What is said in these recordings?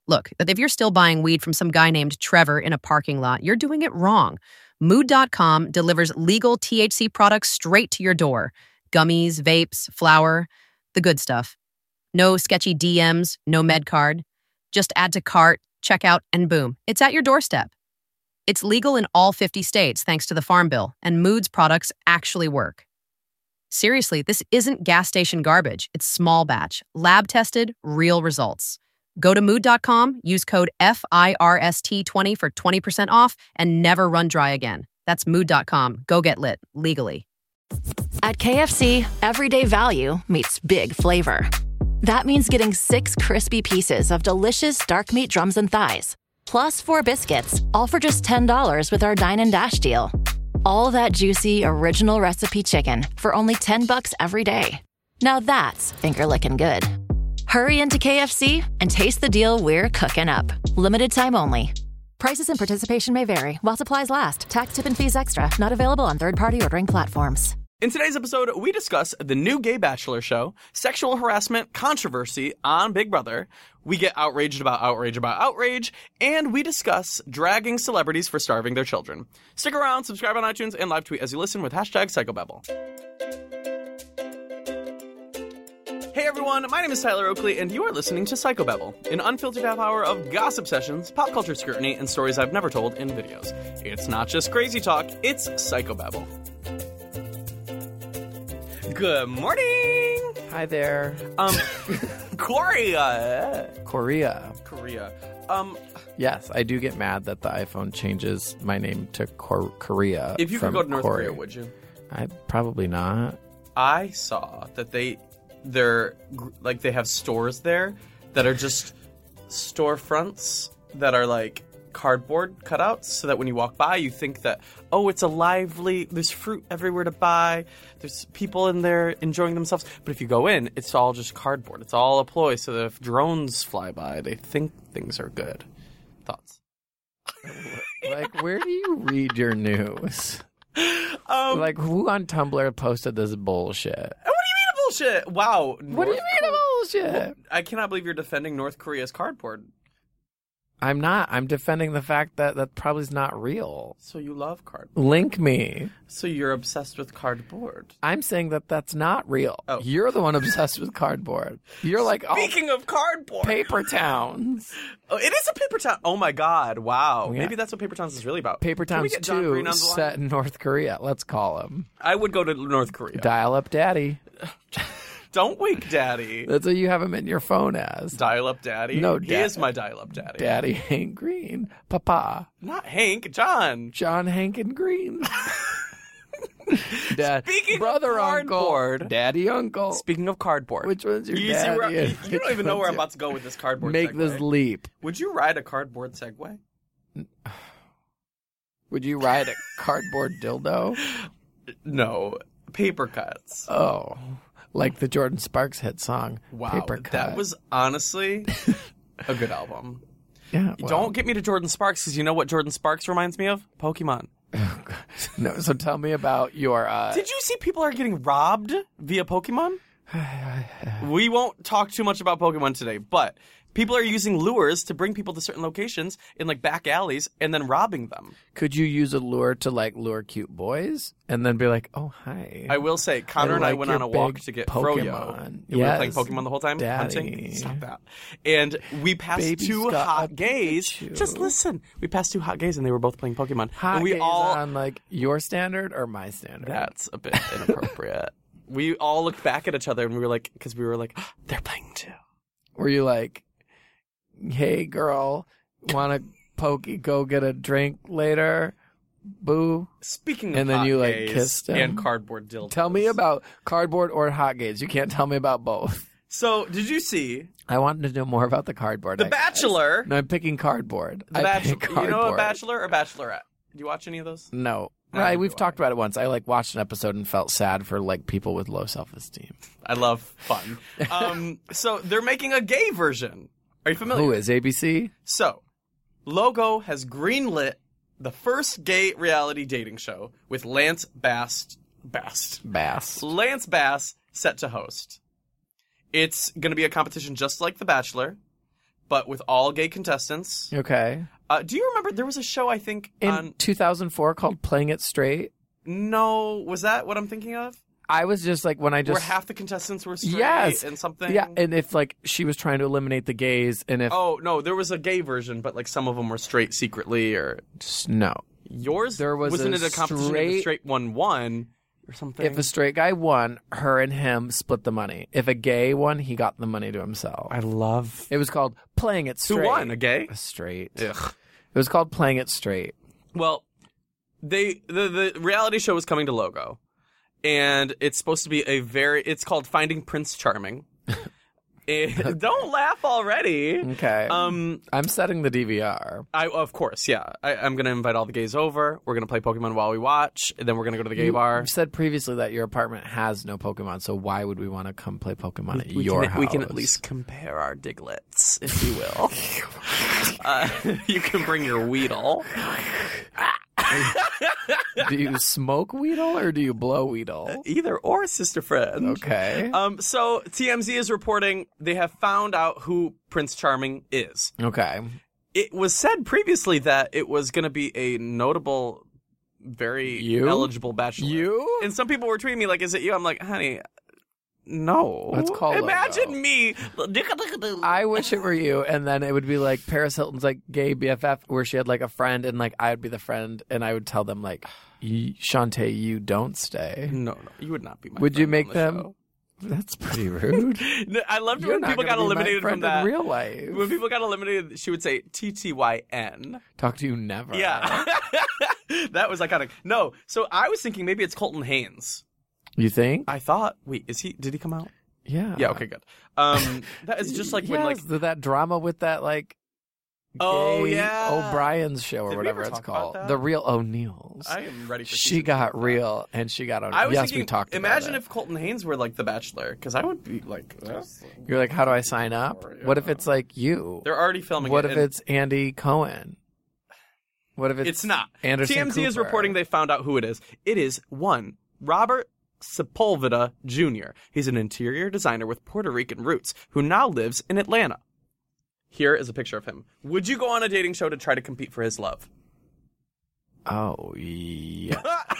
Look, if you're still buying weed from some guy named Trevor in a parking lot, you're doing it wrong. Mood.com delivers legal THC products straight to your door. Gummies, vapes, flour, the good stuff. No sketchy DMs, no med card. Just add to cart, check out, and boom, it's at your doorstep. It's legal in all 50 states thanks to the Farm Bill, and Mood's products actually work. Seriously, this isn't gas station garbage. It's small batch, lab tested, real results. Go to mood.com, use code FIRST20 for 20% off, and never run dry again. That's mood.com. Go get lit, legally. At KFC, everyday value meets big flavor. That means getting 6 crispy pieces of delicious dark meat drums and thighs, plus 4 biscuits, all for just $10 with our Dine and Dash deal. All that juicy, original recipe chicken for only $10 every day. Now that's finger-licking good. Hurry into KFC and taste the deal we're cooking up. Limited time only. Prices and participation may vary while supplies last. Tax, tip, and fees extra. Not available on third-party ordering platforms. In today's episode, we discuss the new gay Bachelor show, sexual harassment controversy on Big Brother. We get outraged about outrage, and we discuss dragging celebrities for starving their children. Stick around, subscribe on iTunes, and live tweet as you listen with hashtag Psychobabble. Hey everyone, my name is Tyler Oakley, and you are listening to Psychobabble, an unfiltered half hour of gossip sessions, pop culture scrutiny, and stories I've never told in videos. It's not just crazy talk, it's Psychobabble. Good morning! Hi there. Korea. Yes, I do get mad that the iPhone changes my name to Korea. If you could go to North Korea, would you? I probably not. I saw that they have stores there that are just storefronts that are like cardboard cutouts, so that when you walk by you think that, oh, it's there's fruit everywhere to buy, there's people in there enjoying themselves. But if you go in, it's all just cardboard. It's all a ploy so that if drones fly by, they think things are good. Thoughts? Like, where do you read your news? Like, who on Tumblr posted this bullshit? Bullshit. Wow. What do you mean bullshit? Well, I cannot believe you're defending North Korea's cardboard. I'm not. I'm defending the fact that probably is not real. So you love cardboard. Link me. So you're obsessed with cardboard. I'm saying that that's not real. Oh. You're the one obsessed with cardboard. You're like, speaking of cardboard. Paper Towns. Oh, it is a Paper Town. Oh my God. Wow. Yeah. Maybe that's what Paper Towns is really about. Paper Towns 2 set in North Korea. Let's call him. I would go to North Korea. Dial up daddy. Don't wake daddy. That's what you have him in your phone as. Dial-up daddy? No, he is my dial-up daddy. Daddy Hank Green. Papa. Not Hank, John. John Hank and Green. Dad. Speaking brother, of cardboard. Uncle. Daddy uncle. Speaking of cardboard. Which one's your you daddy? You don't even know where I'm about to go with this cardboard Make segue. this leap. Would you ride a cardboard Segway? Would you ride a cardboard dildo? No. Paper cuts. Oh. Like the Jordan Sparks hit song. Wow. Paper Cut. That was honestly a good album. Yeah. Well. Don't get me to Jordan Sparks, because you know what Jordan Sparks reminds me of? Pokemon. No, so tell me about your... Did you see people are getting robbed via Pokemon? We won't talk too much about Pokemon today, but people are using lures to bring people to certain locations in like back alleys and then robbing them. Could you use a lure to like lure cute boys and then be like, oh, hi. I will say, Connor and I went on a walk to get Froyo. We were playing Pokemon the whole time, hunting. Stop that. And we passed two hot gays. Just listen. We passed two hot gays and they were both playing Pokemon. Hot and we gays all on like your standard or my standard? That's a bit inappropriate. We all looked back at each other and we were like, because we were like, oh, they're playing too. Were you like, hey girl, want to go get a drink later? Boo. Speaking of and then hot you like gays kissed him and cardboard dildos. Tell me about cardboard or hot gays. You can't tell me about both. So, did you see? I wanted to know more about the cardboard. The Bachelor. No, I'm picking cardboard. The Bachelor. You know a Bachelor or Bachelorette? Did you watch any of those? No. Right, we've talked about it once. I like watched an episode and felt sad for like people with low self-esteem. I love fun. So they're making a gay version. Are you familiar? Who is ABC? So, Logo has greenlit the first gay reality dating show with Lance Bass. Lance Bass set to host. It's going to be a competition just like The Bachelor, but with all gay contestants. Okay. Do you remember there was a show, I think, In on... 2004 called Playing It Straight? No, was that what I'm thinking of? I was just like, when I just... Where half the contestants were straight Yes. and something? Yeah, and if, like, she was trying to eliminate the gays, and if... Oh, no, there was a gay version, but, like, some of them were straight secretly, or... No. Yours? There was Wasn't a it a competition if a straight one won, or something? If a straight guy won, her and him split the money. If a gay won, he got the money to himself. I love... It was called Playing It Straight. Who won? A gay? A straight. Ugh. It was called Playing It Straight. Well, the reality show was coming to Logo, and it's supposed to be it's called Finding Prince Charming. Don't laugh already. Okay. I'm setting the DVR. Of course, yeah. I'm gonna invite all the gays over. We're gonna play Pokemon while we watch, and then we're gonna go to the gay bar. You said previously that your apartment has no Pokemon, so why would we want to come play Pokemon at your house? We can at least compare our Diglets, if you will. You can bring your Weedle. Do you smoke Weedle or do you blow Weedle? Either or, sister friend. Okay. So TMZ is reporting they have found out who Prince Charming is. Okay. It was said previously that it was going to be a notable, very eligible bachelor. You? And some people were tweeting me like, "Is it you?" I'm like, "Honey, no." Let's call Imagine Logo. me. I wish it were you, and then it would be like Paris Hilton's like gay BFF, where she had like a friend, and like I would be the friend, and I would tell them like, Shantae, you don't stay. No, you would not be my Would friend you make on the them? show. That's pretty rude. I loved You're when not people gonna got be my eliminated friend from that. in real life. When people got eliminated, she would say TTYN. Talk to you never. Yeah. That was iconic. No, so I was thinking maybe it's Colton Haynes. You think? I thought, wait, did he come out? Yeah. Yeah, okay, good. That is just like when like that drama with that like Oh, gay yeah. O'Brien's show or Did we whatever ever it's talk about called. that? The Real O'Neills. I am ready for She season got 2. real and she got O'Neill. I was Yes, thinking, we talked about imagine it. if Colton Haynes were like the Bachelor, because I would be like, You're like, how do I sign up? What if it's like you? they're already filming What it. if and it's Andy Cohen? What if it's not? Anderson TMZ is Cooper? reporting they found out who it is. It is one Robert Sepulveda Jr. He's an interior designer with Puerto Rican roots who now lives in Atlanta. Here is a picture of him. Would you go on a dating show to try to compete for his love? Oh, yeah.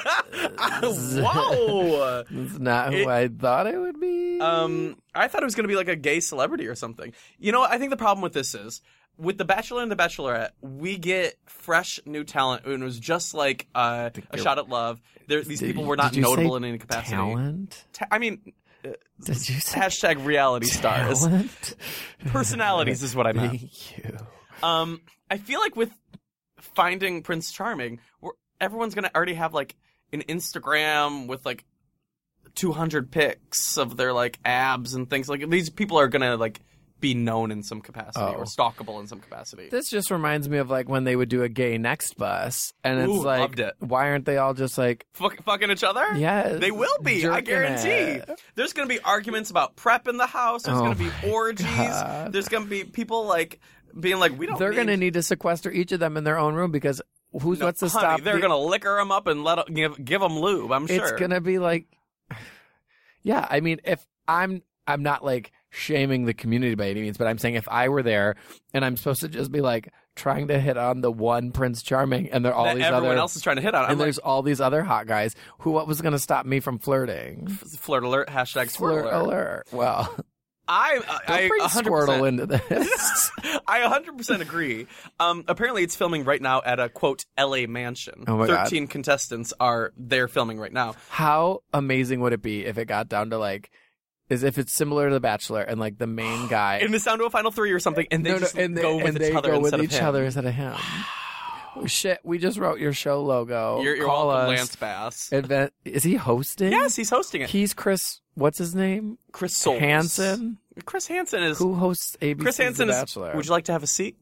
Whoa! That's not who I thought it would be. I thought it was going to be like a gay celebrity or something. You know what? I think the problem with this is, with The Bachelor and The Bachelorette, we get fresh new talent, and it was just like A Shot at Love. These people were not Did you notable say in any capacity. Talent? I mean, Did you say hashtag reality stars. talent? Personalities is what I meant. Thank you. I feel like with Finding Prince Charming, everyone's going to already have like an Instagram with like 200 pics of their like abs and things. Like these people are going to like be known in some capacity or stalkable in some capacity. This just reminds me of like when they would do a gay next bus, and it's Ooh, like, loved it. why aren't they all just like, Fucking each other? yes, They will be, I jerking guarantee. it. There's going to be arguments about prep in the house. There's going to be orgies. God. There's going to be people like being like, we don't They're going to need need to sequester each of them in their own room because what's to honey, stop? they're going to liquor them up and give them lube, I'm sure. It's going to be like, yeah. I mean, if I'm not like shaming the community by any means, but I'm saying if I were there and I'm supposed to just be like trying to hit on the one Prince Charming, and there are all that these everyone other, else is trying to hit on. and there's all these other hot guys. What was going to stop me from flirting? Flirt alert, hashtag Flirt alert. Well, I don't bring 100%, Squirtle into this. I 100% agree. Apparently, it's filming right now at a quote LA mansion. Oh my God. 13 contestants are there filming right now. How amazing would it be if it got down to like, is if it's similar to The Bachelor and like the main guy And it's down to a final 3 or something, and they No, just and they go with and they each other go with instead each of him. other instead of him. Oh, shit, we just wrote your show logo. You're Call welcome, us. Lance Bass. Is he hosting? Yes, he's hosting it. He's Chris. What's his name? Chris Soules. Hansen. Chris Hansen is. Who hosts ABC's Chris Hansen The is. Bachelor? Would you like to have a seat?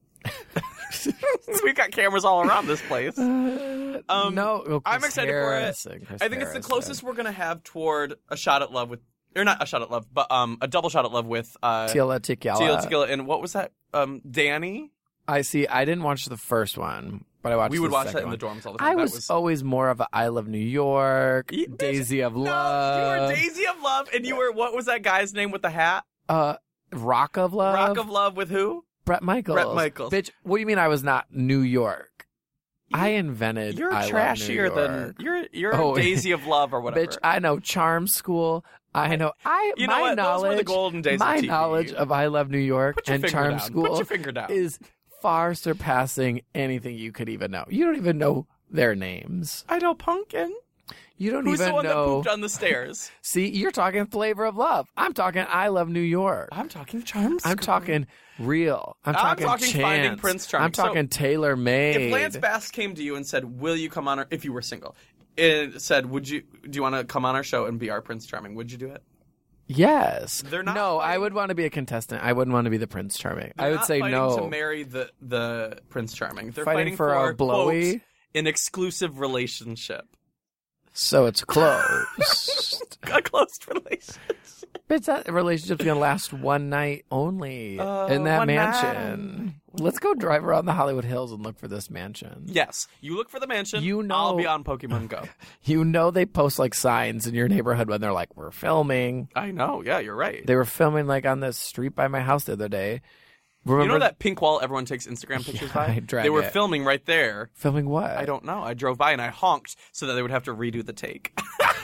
We've got cameras all around this place. No, Chris I'm excited for it. Harrison, Chris I think it's the Harrison. closest we're gonna have toward a shot at love with, or not a shot at love, but a double shot at love with Tila Tequila. Tequila, and what was that? Danny. I see. I didn't watch the first one, but I watched. We would the watch that second in one. the dorms all the time. I That was always more of a I Love New York, Bitch, Daisy of No, Love. you were Daisy of Love, and you were, what was that guy's name with the hat? Rock of Love. Rock of Love with who? Bret Michaels. Bret Michaels. Bitch, what do you mean I was not New York? I invented You're I Love New trashier York. than you're Daisy of Love or whatever. Bitch, I know Charm School. I know You know what? Those were the golden days my of TV. knowledge of I Love New York Put your and finger Charm down. School Put your finger down. is far surpassing anything you could even know. You don't even know their names. I know Pumpkin. You don't Who's even the one that know. pooped on the stairs? See, you're talking Flavor of Love. I'm talking I Love New York. I'm talking Charm School. I'm talking Real. I'm talking talking Chance. Finding Prince Charming. I'm talking Taylor Made. If Lance Bass came to you and said, "Will you come on our?" If you were single, it said, "Do you want to come on our show and be our Prince Charming?" Would you do it? Yes. They're not No, I fighting- would want to be a contestant. I wouldn't want to be the Prince Charming. They're I would not say fighting no. to marry the Prince Charming. They're Fighting for a blowy? quote, an exclusive relationship, So it's closed. a closed relationship. Bitch, that relationship's gonna last one night only in that one mansion. Let's go drive around the Hollywood Hills and look for this mansion. Yes, you look for the mansion. You know- I'll be on Pokemon Go. You know they post like signs in your neighborhood when they're like, "We're filming." I know. Yeah, you're right. They were filming like on the street by my house the other day. Remember You know that pink wall everyone takes Instagram pictures by? I drag They were it. filming right there. filming what? I don't know. I drove by and I honked so that they would have to redo the take.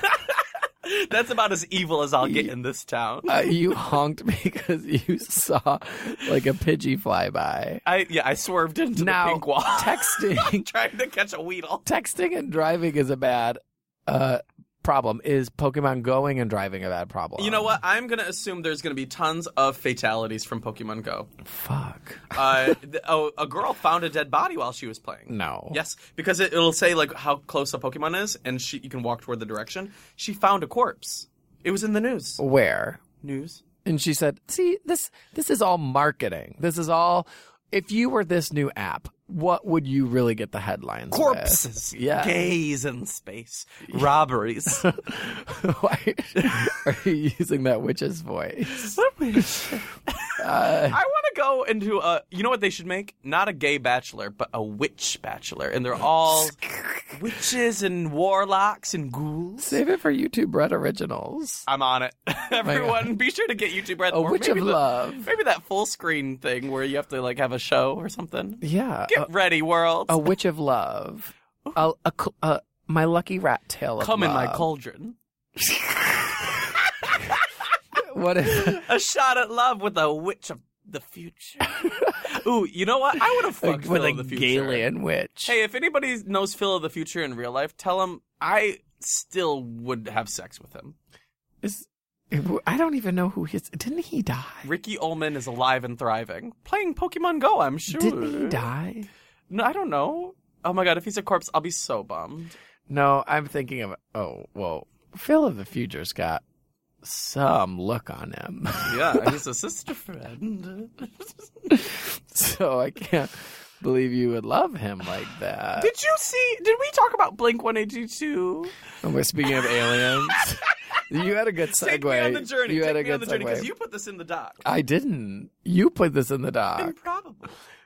That's about as evil as I'll get in this town. You honked because you saw like a Pidgey fly by. I swerved into Now, the pink wall. texting, trying to catch a Weedle. texting and driving is a bad problem. Is Pokemon going and driving a bad problem? You know what? I'm going to assume there's going to be tons of fatalities from Pokemon Go. Fuck. A girl found a dead body while she was playing. No. Yes, because it'll say like how close a Pokemon is, and you can walk toward the direction. She found a corpse. It was in the news. Where? News. And she said, "See, this is all marketing. This is all. If you were this new app, what would you really get the headlines? Corpses. With? Yeah. Gays in space. Robberies. Why are you using that witch's voice? I want to go into a. You know what they should make? Not a gay bachelor, but a witch bachelor, and they're all witches and warlocks and ghouls. Save it for YouTube Red Originals. I'm on it. Everyone, be sure to get YouTube Red. A Witch of Love. Maybe that full screen thing where you have to like have a show or something. Yeah. Get ready, world. A Witch of Love. My Lucky Rat Tale of Come in my Love. cauldron. What if A shot at love with a witch of the future. Ooh, you know what? I would have fucked with Phil a of the future. Galian witch? Hey, if anybody knows Phil of the future in real life, tell him I still would have sex with him. I don't even know who he is. Didn't he die? Ricky Ullman is alive and thriving. Playing Pokemon Go, I'm sure. Didn't he die? No, I don't know. Oh my god, if he's a corpse, I'll be so bummed. No, I'm thinking of. Oh, well, Phil of the future's got some look on him. Yeah, he's a sister friend. So I can't believe you would love him like that. Did we talk about Blink-182? And we're speaking of aliens. You had a good segue. Take me on the journey. You had a Take me on good the journey, because segue. you put this in the doc. I didn't. You put this in the doc. Improbable.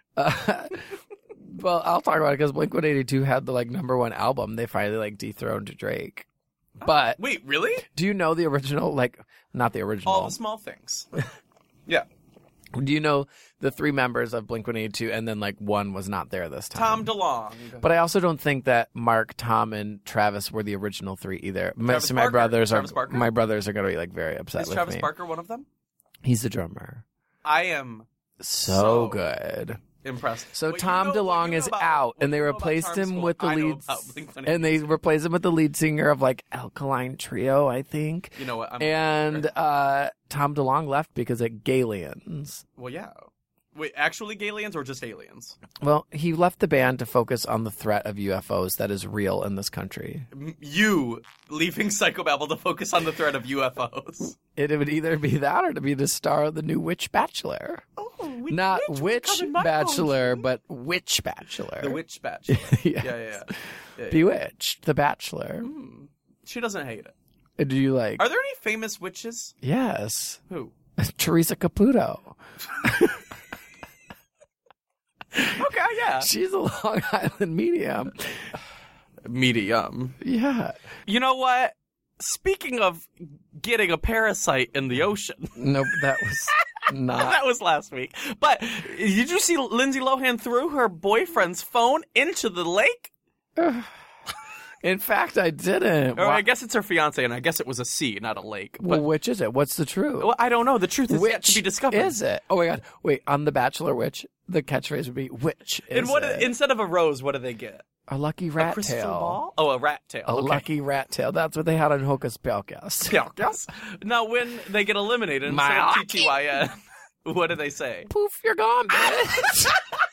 Well, I'll talk about it because Blink-182 had the number one album. They finally dethroned Drake. But Wait, really? do you know the original? Not the original. All the small things. Yeah. Do you know the three members of Blink-182 and then one was not there this time? Tom DeLonge. But I also don't think that Mark, Tom, and Travis were the original three either. Travis My Barker. brothers Travis Barker? my brothers are going to be very upset Is with Travis me. Barker one of them? He's the drummer. I am So good. impressed. So What Tom you know- what DeLonge you know is about- out, what and they you know about replaced Charm him School, with the I know lead, about Blink-182. and they replaced him with the lead singer of Alkaline Trio, I think. You know what? And Tom DeLonge left because of Galians. Well, yeah. Wait, actually aliens or just aliens? Well, he left the band to focus on the threat of UFOs that is real in this country. You leaving Psychobabble to focus on the threat of UFOs. It would either be that or to be the star of the new Witch Bachelor. Oh, Not Witch Bachelor, but Witch Bachelor. The Witch Bachelor. Yes. Yeah. Bewitched, the Bachelor. She doesn't hate it. Do you like? Are there any famous witches? Yes. Who? Teresa Caputo. Okay, yeah. She's a Long Island medium. Medium. Yeah. You know what? Speaking of getting a parasite in the ocean, Nope, that was Not. That was last week. But did you see Lindsay Lohan threw her boyfriend's phone into the lake? In fact, I didn't. Or I guess it's her fiance, and I guess it was a sea, not a lake. Well, But, which is it? What's the truth? well, I don't know. The truth is yet to be discovered. Is it? Oh my God! Wait, on The Bachelor, which the catchphrase would be, which is And what it? instead of a rose, what do they get? A lucky A rat crystal tail. ball? Oh, a rat tail. A Okay. lucky rat tail. That's what they had on Hocus Pocus. Yeah, yes. Now, when they get eliminated instead My of lucky- TTYN, what do they say? Poof, you're gone, bitch.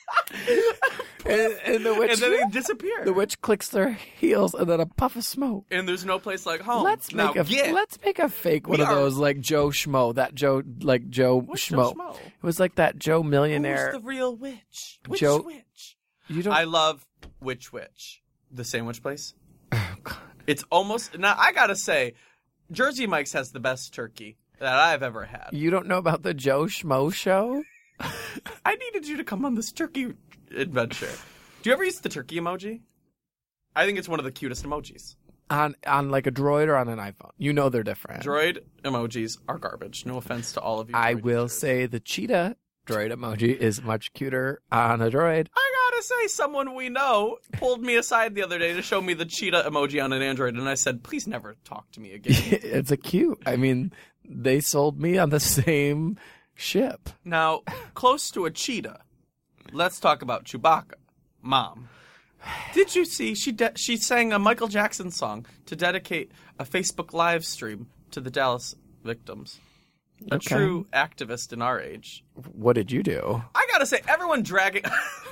and the witch, And then they disappear. the witch clicks their heels, and then a puff of smoke. And there's no place like home. Let's now, make a fake one We of are- those like Joe Schmo. That Joe What's Schmo. Joe Schmo? It was like that Joe millionaire. Who's the real witch? Which Joe- witch? You don't. I love Witch Witch. The sandwich place. Oh, God. It's almost now. I gotta say, Jersey Mike's has the best turkey that I've ever had. You don't know about the Joe Schmo show? I needed you to come on this turkey adventure. Do you ever use the turkey emoji? I think it's one of the cutest emojis. On like a Droid or on an iPhone? You know they're different. Droid emojis are garbage. No offense to all of you. I Droid will users. say the cheetah Droid emoji is much cuter on a Droid. I gotta say, someone we know pulled me aside the other day to show me the cheetah emoji on an Android, and I said, "Please never talk to me again." It's a cute. I mean, they sold me on the same ship. Now, close to a cheetah, let's talk about Chewbacca. Mom, did you see she sang a Michael Jackson song to dedicate a Facebook live stream to the Dallas victims? A Okay. true activist in our age. What did you do? I gotta say, everyone dragging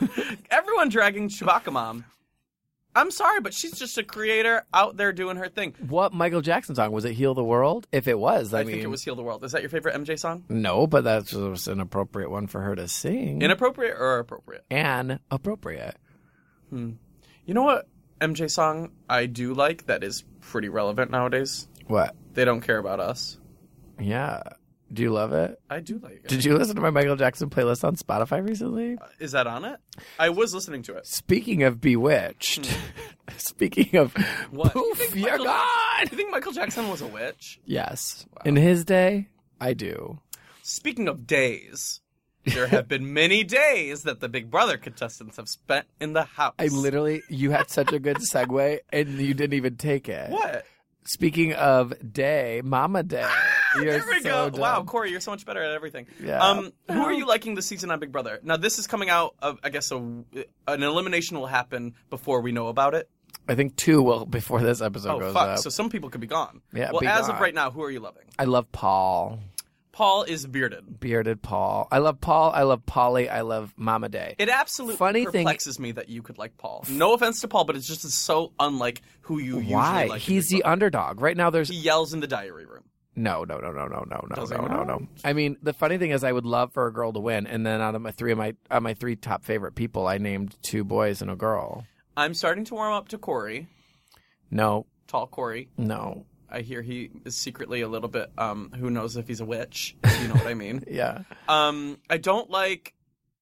Chewbacca Mom. I'm sorry, but she's just a creator out there doing her thing. What Michael Jackson song? Was it Heal the World? If it was, I mean, think it was Heal the World. Is that your favorite MJ song? No, but that was an appropriate one for her to sing. Inappropriate or appropriate? And appropriate. You know what MJ song I do like that is pretty relevant nowadays? What? They Don't Care About Us. Yeah. Do you love it? I do like it. Did you listen to my Michael Jackson playlist on Spotify recently? Is that on it? I was listening to it. Speaking of Bewitched, speaking of What? poof, you're Michael- gone. You think Michael Jackson was a witch? Yes. In his day, I do. Speaking of days, there have been many days that the Big Brother contestants have spent in the house. You had such a good segue and you didn't even take it. What? Speaking of day, Mama Day. You're There we so go. dumb. Wow, Corey, you're so much better at everything. Yeah. Who are you liking this season on Big Brother? Now, this is coming out of, I guess, an elimination will happen before we know about it. I think 2 will before this episode Oh, goes fuck. up. So some people could be gone. Yeah, Well, be as gone. of right now, who are you loving? I love Paul. Paul is bearded. Bearded Paul. I love Paul. I love Polly. I love Mama Day. It absolutely Funny thing- perplexes me that you could like Paul. No offense to Paul, but it's just so unlike who you usually Why? like. in He's Big the Brother. underdog. Right now there's He yells in the diary room. No. Does he not? I mean, the funny thing is I would love for a girl to win, and then out of my three top favorite people, I named 2 boys and a girl. I'm starting to warm up to Corey. No. Tall Corey. No. I hear he is secretly a little bit, who knows if he's a witch. If you know what I mean. Yeah. I don't like.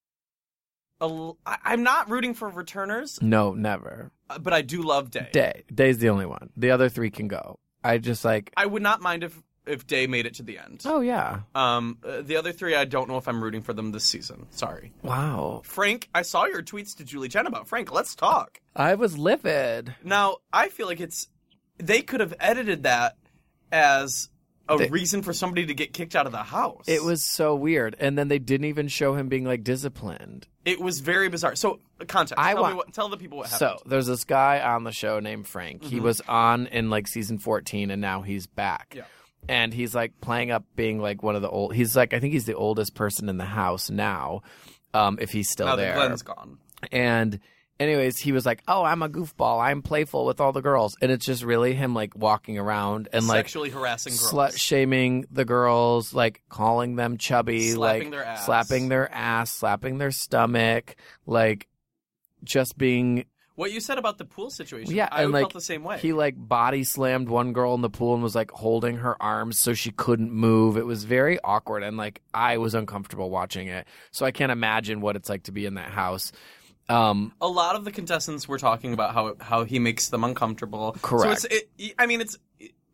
I'm not rooting for returners, No, never. but I do love Day. Day's the only one. The other 3 can go. I just like. I would not mind if Day made it to the end. Oh yeah. The other 3, I don't know if I'm rooting for them this season. Sorry. Wow. Frank, I saw your tweets to Julie Chen about Frank. Let's talk. I was livid. Now, I feel like they could have edited that as a reason for somebody to get kicked out of the house. It was so weird, and then they didn't even show him being like disciplined. It was very bizarre. So, context. Tell the people what happened. So there's this guy on the show named Frank. He was on in like season 14, and now he's back. Yeah. And he's like playing up being like one of the old. He's like I think he's the oldest person in the house now, if he's still now there. that Glenn's gone. And anyways, he was like, "Oh, I'm a goofball. I'm playful with all the girls," and it's just really him like walking around and like Sexually harassing girls. slut shaming the girls, like calling them chubby, Slapping like their ass. slapping their ass, slapping their stomach, like just being. What you said about the pool situation, Yeah, I and like felt the same way. he like body slammed one girl in the pool and was like holding her arms so she couldn't move. It was very awkward and like I was uncomfortable watching it. So I can't imagine what it's like to be in that house. A lot of the contestants were talking about how he makes them uncomfortable. Correct. So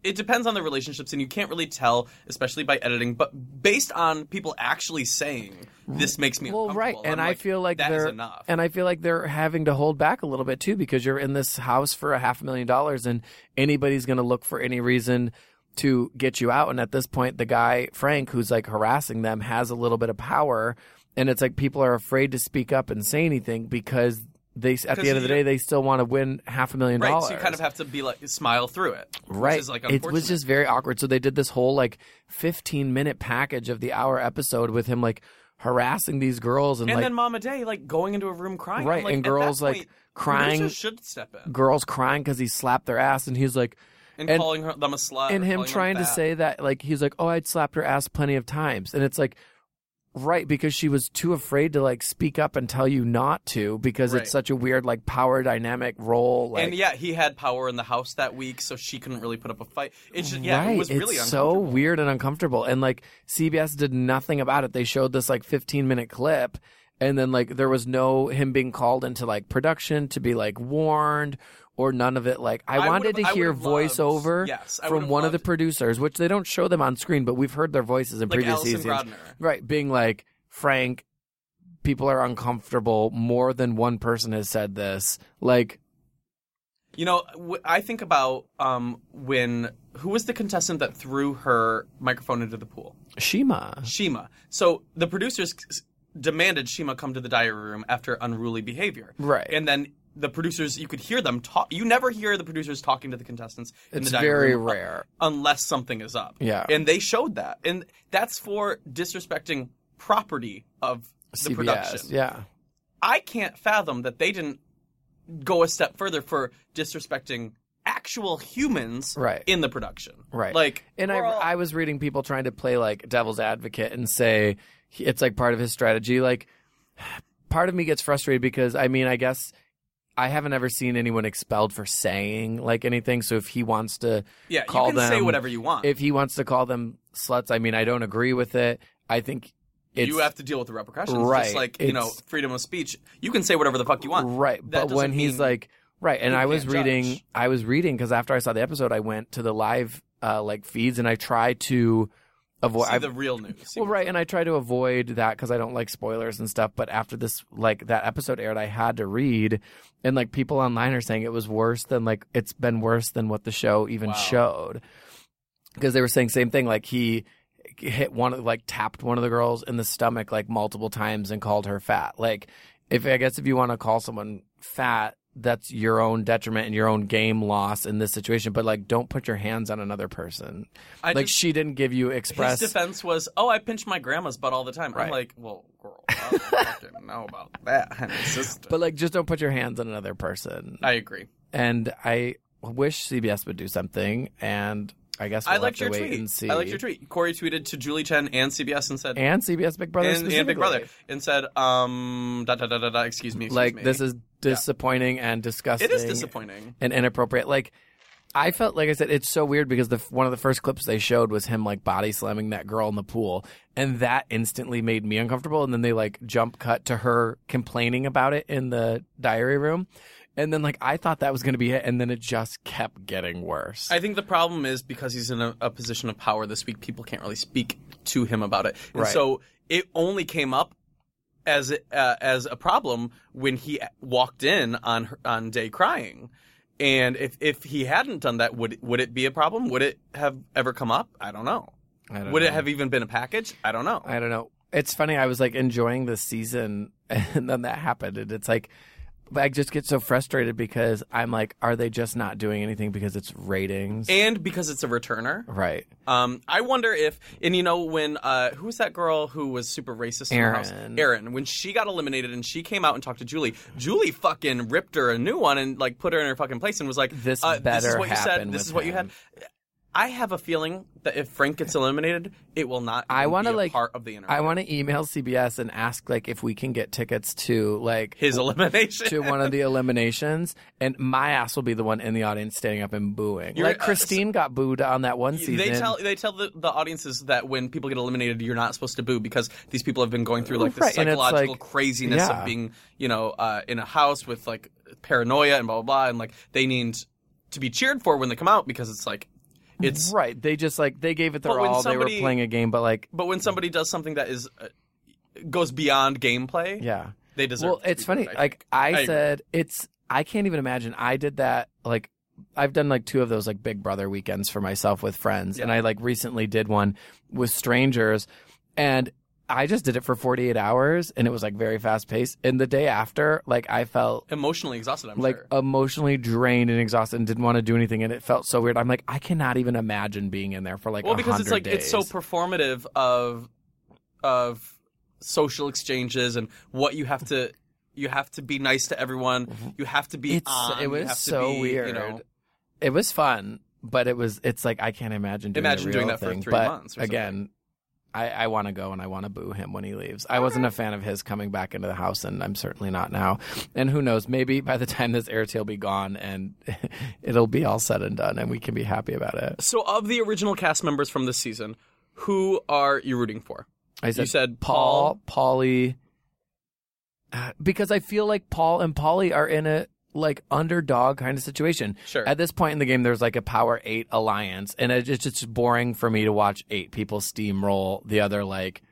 it depends on the relationships, and you can't really tell, especially by editing. But based on people actually saying this makes me uncomfortable, right, and I feel like that is enough. And I feel like they're having to hold back a little bit too, because you're in this house for $500,000, and anybody's going to look for any reason to get you out. And at this point, the guy Frank, who's like harassing them, has a little bit of power, and it's like people are afraid to speak up and say anything because they, at the end of the day, they still want to win $500,000. Right, so you kind of have to be like smile through it. Right, which is, like, unfortunate. It was just very awkward. So they did this whole like 15-minute package of the hour episode with him like harassing these girls, and like, then Mama Day like going into a room crying, right, like, and girls at that like point, crying. producers should step in. Girls crying because he slapped their ass, and he's like, and calling them a slut, and or him calling trying them to fat. say that like he's like, oh, I'd slapped her ass plenty of times, and it's like. Right, because she was too afraid to like speak up and tell you not to, because Right. it's such a weird like power dynamic role. Like, And yeah, he had power in the house that week, so she couldn't really put up a fight. It's just, right, it was really it's so uncomfortable. weird and uncomfortable. And like CBS did nothing about it. They showed this like 15-minute clip, and then like there was no him being called into like production to be like warned or none of it. Like I wanted to hear would've loved- voiceover yes, I from would've one of the loved- producers, which they don't show them on screen, but we've heard their voices in Like previous Alison seasons. Grodner. Right, being like, Frank, people are uncomfortable. More than one person has said this. Like, You know, I think about who was the contestant that threw her microphone into the pool? Shima. So the producers demanded Shima come to the diary room after unruly behavior. Right. And then the producers, you could hear them talk. You never hear the producers talking to the contestants in It's the diary very room rare. unless something is up. Yeah. And they showed that. And that's for disrespecting property of the CBS. production. Yeah. I can't fathom that they didn't go a step further for disrespecting actual humans Right. in the production. Right. Like, And we're all- I was reading people trying to play like devil's advocate and say it's like part of his strategy. Like, part of me gets frustrated because, I mean, I guess I haven't ever seen anyone expelled for saying like anything. So if he wants to yeah, call you can them, say whatever you want. if he wants to call them sluts, I mean, I don't agree with it. I think You have to deal with the repercussions. Right. Just like, It's- freedom of speech. You can say whatever the fuck you want. right. That But when doesn't he's mean like, right. And you I was can't reading, judge. because after I saw the episode, I went to the live like feeds and I tried to avoid. See the real news. See Well, right, and I try to avoid that because I don't like spoilers and stuff. But after this, like that episode aired, I had to read, and like people online are saying it was worse than like it's been worse than what the show even Wow. showed, because they were saying same thing. Like he hit tapped one of the girls in the stomach like multiple times and called her fat. Like, if you want to call someone fat, that's your own detriment and your own game loss in this situation. But like, don't put your hands on another person. She didn't give you express. His defense was, I pinch my grandma's butt all the time. Right. I'm like, well, girl, I don't fucking know about that, sister. But like, just don't put your hands on another person. I agree. And I wish CBS would do something. And I guess we'll I liked have to your wait tweet. and see. I liked your tweet. Corey tweeted to Julie Chen and CBS and said, And CBS Big Brother and Big specifically. Brother, and said, excuse me. Like, this is disappointing and disgusting. It is disappointing. And inappropriate. Like, I felt, like I said, it's so weird because one of the first clips they showed was him like body slamming that girl in the pool. And that instantly made me uncomfortable. And then they like jump cut to her complaining about it in the diary room. And then like I thought that was going to be it. And then it just kept getting worse. I think the problem is because he's in a position of power this week, people can't really speak to him about it. And Right. so it only came up as a problem when he walked in on Day crying. And if he hadn't done that, would it be a problem? Would it have ever come up? I don't know. Would it have even been a package? I don't know. I don't know. It's funny. I was like enjoying this season, and then that happened, and it's like, I just get so frustrated because I'm like, are they just not doing anything because it's ratings? And because it's a returner. Right. I wonder if, and when who was that girl who was super racist in the house? Erin. When she got eliminated and she came out and talked to Julie fucking ripped her a new one and like put her in her fucking place and was like, This this better is what you said. happen This with is what you him. had. I have a feeling that if Frank gets eliminated, it will not I want to be a like part of the interview. I want to email CBS and ask like if we can get tickets to like His elimination. to one of the eliminations, and my ass will be the one in the audience standing up and booing. You're- like Christine got booed on that one season. They tell the audiences that when people get eliminated, you're not supposed to boo because these people have been going through like this Right, and it's psychological like- craziness yeah. of being, in a house with like paranoia and blah blah blah, and like they need to be cheered for when they come out because it's like It's right. They just like they gave it their But when all. They were somebody- playing a game, but like But when somebody does something that is goes beyond gameplay, yeah. they deserve. Well, to it's be funny. good, Like I agree. said, I can't even imagine. I did that. Like I've done like 2 of those like Big Brother weekends for myself with friends, and I like recently did one with strangers, and I just did it for 48 hours, and it was like very fast paced. And the day after, like I felt emotionally exhausted. I'm like sure. emotionally drained and exhausted and didn't want to do anything, and it felt so weird. I'm like, I cannot even imagine being in there for like Well, because it's 100 like days. it's so performative of social exchanges and what you have to. You have to be nice to everyone. You have to be on. It you was have to so be, weird. You know, It was fun, but it's like I can't imagine doing Imagine the doing real that for thing. 3 But months or again, I want to go and I want to boo him when he leaves. I wasn't a fan of his coming back into the house, and I'm certainly not now. And who knows? Maybe by the time this Airtail will be gone, and it'll be all said and done, and we can be happy about it. So, of the original cast members from this season, who are you rooting for? You said Paul, Paulie, because I feel like Paul and Paulie are in a like underdog kind of situation. Sure. At this point in the game, there's like a Power 8 alliance, and it's just boring for me to watch 8 people steamroll the other like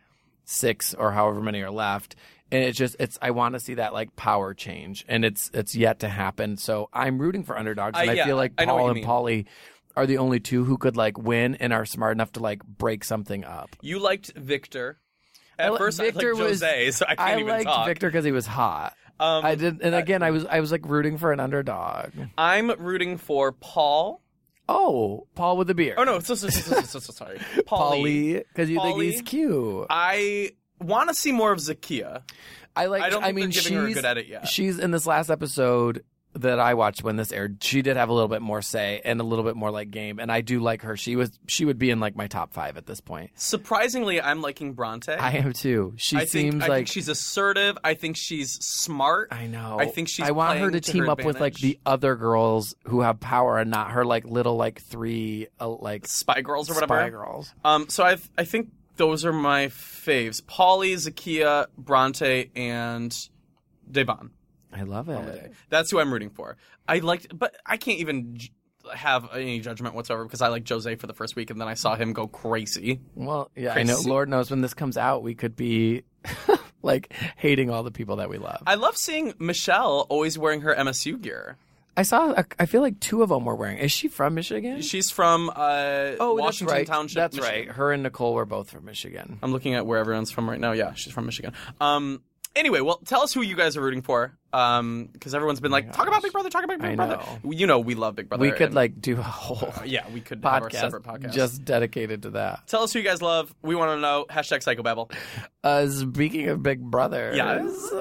6 or however many are left. And I want to see that like power change, and it's yet to happen. So I'm rooting for underdogs, and I feel like I know what Paul you and mean. Paulie are the only 2 who could like win and are smart enough to like break something up. You liked Victor. At first, Victor I liked Jose, so I can't I even liked talk. Victor because he was hot. I did, and again, I was like rooting for an underdog. I'm rooting for Paul. Oh, Paul with the beard. Oh no, so sorry, Paulie, because you think he's Paulie. cute. I want to see more of Zakia. I don't think they're giving her a good edit yet. She's in this last episode that I watched when this aired. She did have a little bit more say and a little bit more like game, and I do like her. She would be in like my top 5 at this point. Surprisingly, I'm liking Bronte. I am too. I seems think like she's assertive. I think she's smart. I know. I think she's I want her playing to to team her up with like advantage. the other girls who have power and not her like little like 3 like Spy Girls or whatever. spy girls. So I think those are my faves: Paulie, Zakia, Bronte, and Devon. I love it. That's who I'm rooting for. I liked, but I can't even have any judgment whatsoever because I liked Jose for the first week, and then I saw him go crazy. Well, yeah, I know. Crazy. Lord knows when this comes out, we could be like hating all the people that we love. I love seeing Michelle always wearing her MSU gear. I feel like 2 of them were wearing. Is she from Michigan? She's from Oh, Washington that's right. Township. That's Michigan. right. Her and Nicole were both from Michigan. I'm looking at where everyone's from right now. Yeah, she's from Michigan. Anyway, well, tell us who you guys are rooting for. Because everyone's been like, talk about Big Brother, talk about Big I Brother. know. You know, we love Big Brother. We could and- like do a whole yeah, we could have our podcast, separate podcast. just dedicated to that. Tell us who you guys love. We want to know. Hashtag Psychobabble. Speaking of Big Brother, Yes.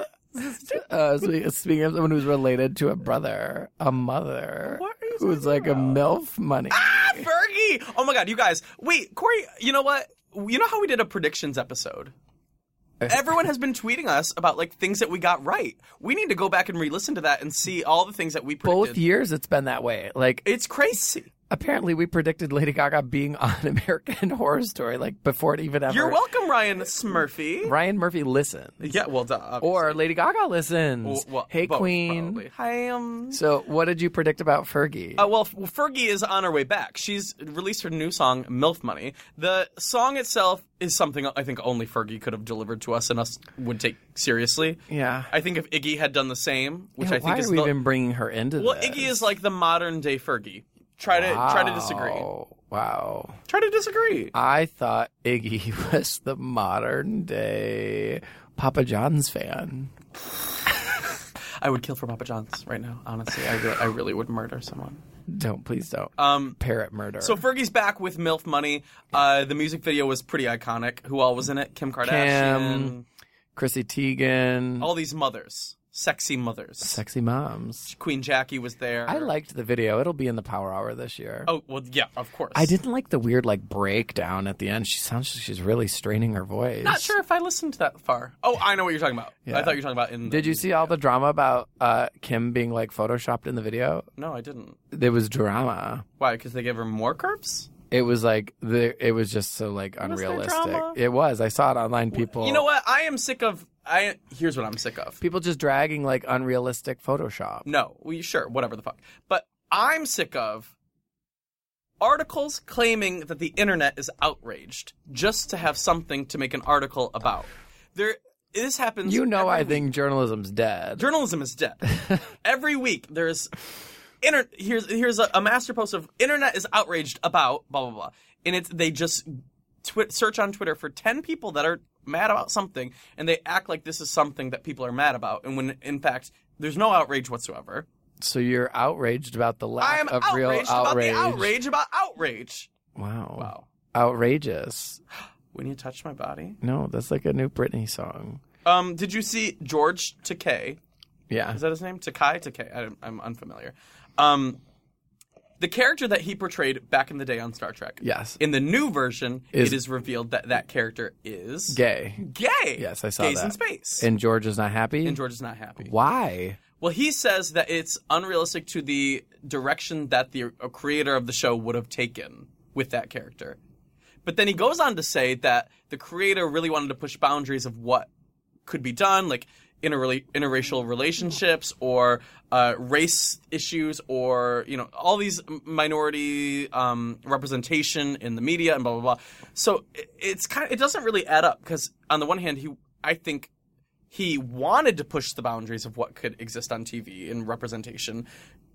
speaking of someone who's related to a brother, a mother, What are you who's talking like a MILF money. Ah, Fergie! Oh my God, you guys. Wait, Corey, you know what? You know how we did a predictions episode? Everyone has been tweeting us about like things that we got right. We need to go back and re-listen to that and see all the things that we predicted. Both years it's been that way. Like It's crazy. apparently we predicted Lady Gaga being on American Horror Story like before it even ever. You're welcome, Ryan Smurfy. Ryan Murphy listens. Yeah, well, duh, obviously. Or Lady Gaga listens. Well, Hey both, Queen. probably. Hi, So what did you predict about Fergie? Well, Fergie is on her way back. She's released her new song, MILF Money. The song itself is something I think only Fergie could have delivered to us and us would take seriously. Yeah. I think if Iggy had done the same, which Yeah, I think why is are we the... even bringing her into Well, this? Iggy is like the modern day Fergie. Try to disagree. Wow. Try to disagree. I thought Iggy was the modern day Papa John's fan. I would kill for Papa John's right now, honestly. I really would murder someone. Please don't. Parrot murder. So Fergie's back with MILF Money. The music video was pretty iconic. Who all was in it? Kim Kardashian. Chrissy Teigen. All these mothers. Sexy mothers. Sexy moms. Queen Jackie was there. I liked the video. It'll be in the Power Hour this year. Oh, well, yeah, of course. I didn't like the weird like breakdown at the end. She sounds like she's really straining her voice. Not sure if I listened to that far. Oh, I know what you're talking about. Yeah. I thought you were talking about in the Did you see all the drama about Kim being like photoshopped in the video? No, I didn't. There was drama. Why? Because they gave her more curves? It was like it was just so like Was there unrealistic. drama? It was. I saw it online. People. You know what? I am sick of... Here's what I'm sick of. People just dragging like unrealistic Photoshop. No, sure, whatever the fuck. But I'm sick of articles claiming that the internet is outraged just to have something to make an article about. This happens. I think journalism's dead. Journalism is dead. Every week there's here's a master post of internet is outraged about blah blah blah, and they just search on Twitter for 10 people that are mad about something, and they act like this is something that people are mad about, and when in fact there's no outrage whatsoever. So you're outraged about the lack of real outrage. About the outrage about outrage. Wow. Outrageous. When You Touch My Body? No, that's like a new Britney song. Did you see George Takei? Yeah. Is that his name? Takei? I'm unfamiliar. The character that he portrayed back in the day on Star Trek. Yes. In the new version, it is revealed that character is... Gay. Yes, I saw that. Gays in space. And George is not happy? And George is not happy. Why? Well, he says that it's unrealistic to the direction that the creator of the show would have taken with that character. But then he goes on to say that the creator really wanted to push boundaries of what could be done, like interracial relationships or race issues or, all these minority representation in the media and blah, blah, blah. So it doesn't really add up because on the one hand, I think he wanted to push the boundaries of what could exist on TV in representation.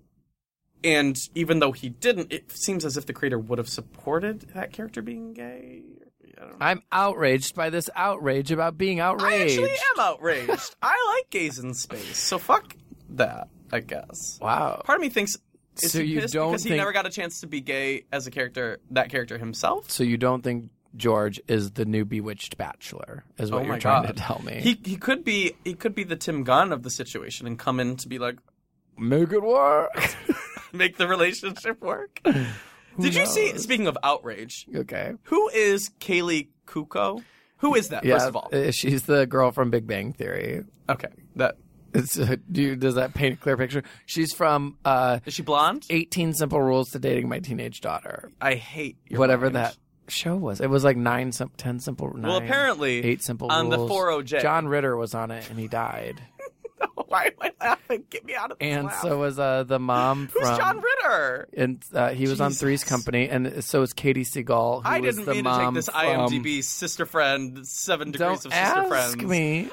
And even though he didn't, it seems as if the creator would have supported that character being gay. I don't know. I'm outraged by this outrage about being outraged. I actually am outraged. I like gays in space, so fuck that, I guess. Wow. Part of me thinks is so he you pissed don't because think... he never got a chance to be gay as that character himself. So you don't think George is the new Bewitched Bachelor, is what you're trying to tell me. He could be the Tim Gunn of the situation and come in to be like, make it work. Make the relationship work. Did you see, speaking of outrage, okay, who is Kaylee Kuko? Who is that, first of all? She's the girl from Big Bang Theory. Okay. Does that paint a clear picture? She's from... is she blonde? 18 Simple Rules to Dating My Teenage Daughter. I hate your whatever language. That show was. It was like 10 simple... 9, well, apparently, 8 Simple on Rules. the 40J. John Ritter was on it, and he died. Why am I laughing? Get me out of this And laugh. so was the mom from... Who's John Ritter? And he was on Three's Company, and so is Katie Seagal, who I was didn't the mean to mom take this from... IMDb sister friend, 7 degrees of sister Don't friends. ask me.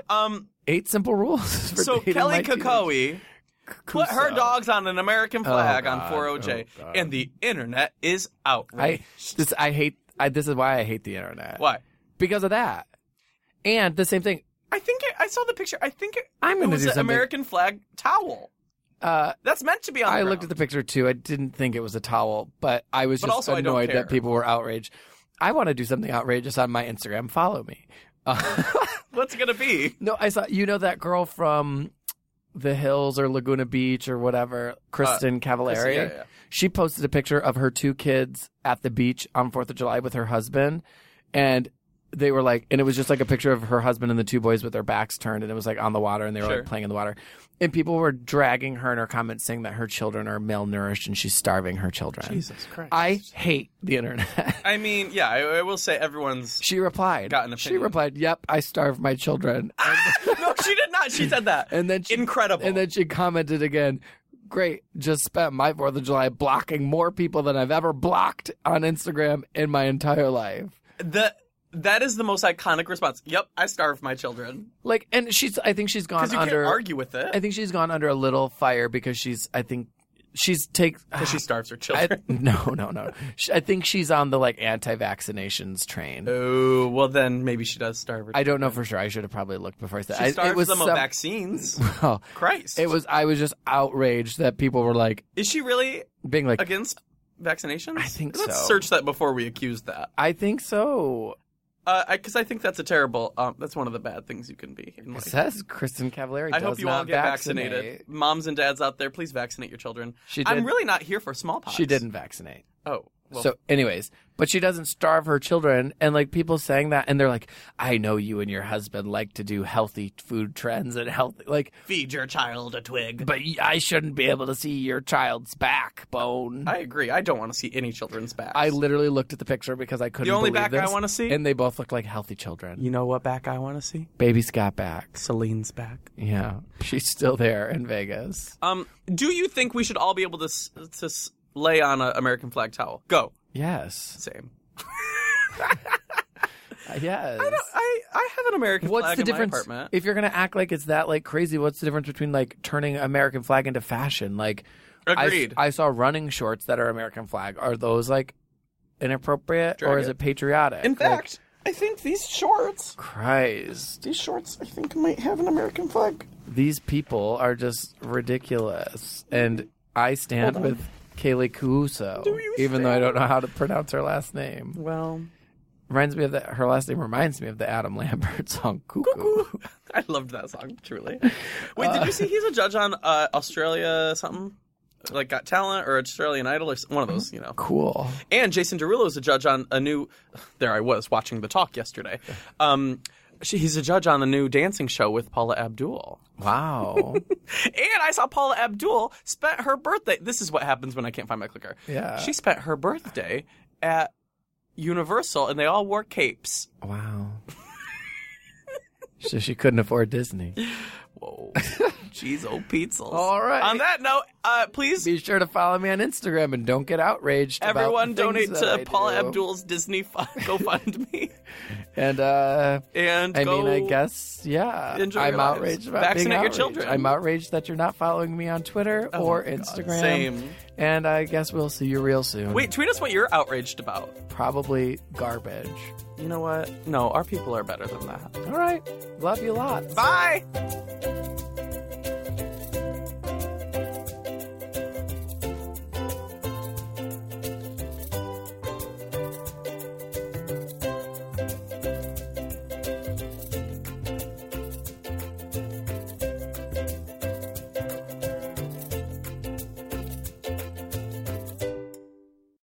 8 Simple Rules for So dating Kelly my Kukoe put her dogs on an American flag on 40J, God. and the internet is outraged. This is why I hate the internet. Why? Because of that. And the same thing. I saw the picture. I think it gonna was do an something. American flag towel. That's meant to be on the ground. Looked at the picture too. I didn't think it was a towel, but I was just also, I don't annoyed care. that people were outraged. I want to do something outrageous on my Instagram. Follow me. What's it going to be? No, I saw, that girl from The Hills or Laguna Beach or whatever, Kristen Cavallari. Yeah. She posted a picture of her 2 kids at the beach on 4th of July with her husband. And they were like, and it was just like a picture of her husband and the 2 boys with their backs turned, and it was like on the water, and they were like playing in the water. And people were dragging her in her comments saying that her children are malnourished and she's starving her children. Jesus Christ. I hate the internet. I mean, yeah, I will say everyone's She replied. got an opinion. She replied, "Yep, I starve my children." No, she did not. She said that. And then Incredible. And then she commented again, "Great, just spent my 4th of July blocking more people than I've ever blocked on Instagram in my entire life." That is the most iconic response. Yep, I starve my children. Like, and I think she's gone Because you under. can't argue with it. I think she's gone under a little fire because because she starves her children. No. I think she's on the anti-vaccinations train. Oh, well then maybe she does starve her children. I don't know for sure. I should have probably looked before I said. She starves them of some- vaccines. Well, Christ. I was just outraged that people were like Is she really being like against vaccinations? I think Let's so. search that before we accuse that. I think so. Because I think that's a terrible. That's one of the bad things you can be. In It life. says Kristen Cavallari. I does hope you not all get vaccinate. vaccinated. Moms and dads out there, please vaccinate your children. She I'm did- really not here for smallpox. She didn't vaccinate. Oh. Well, So, anyways, but she doesn't starve her children, and people saying that, and they're like, "I know you and your husband like to do healthy food trends and healthy feed your child a twig. but I shouldn't be able to see your child's backbone." I agree. I don't want to see any children's backs. I literally looked at the picture because I couldn't. The only believe back I this, wanna see? and they both look like healthy children. You know what back I want to see? Baby's got back. Celine's back. Yeah, she's still there in Vegas. Do you think we should all be able to lay on an American flag towel? Go. Yes. Same. Yes. I have an American What's flag the in difference? my apartment. If you're gonna act like it's that like crazy, what's the difference between like turning American flag into fashion? Like, Agreed. I saw running shorts that are American flag. Are those like inappropriate or is it patriotic? In fact, I think these shorts, I think might have an American flag. These people are just ridiculous, and I stand with Kaylee Kuuso, even though I don't know how to pronounce her last name. Well, reminds me of that. Her last name reminds me of the Adam Lambert song "Cuckoo." I loved that song, truly. Wait, did you see he's a judge on Australia something? Like Got Talent or Australian Idol or one of those, you know. Cool. And Jason Derulo is a judge on a new... There I was watching The Talk yesterday. He's a judge on the new dancing show with Paula Abdul. Wow. And I saw Paula Abdul spent her birthday... This is what happens when I can't find my clicker. Yeah. She spent her birthday at Universal, and they all wore capes. Wow. So she couldn't afford Disney. Whoa. Jeez, oh, Petzels. All right. On that note, please... Be sure to follow me on Instagram and don't get outraged. Everyone about donate to Paula Abdul's Disney GoFundMe. And I mean, I guess, yeah. Enjoy I'm your lives. outraged about Vaccinate being your outraged. children. I'm outraged that you're not following me on Twitter or Instagram. Same. And I guess we'll see you real soon. Wait, tweet us what you're outraged about. Probably garbage. You know what? No, our people are better than that. All right. Love you lots. Bye!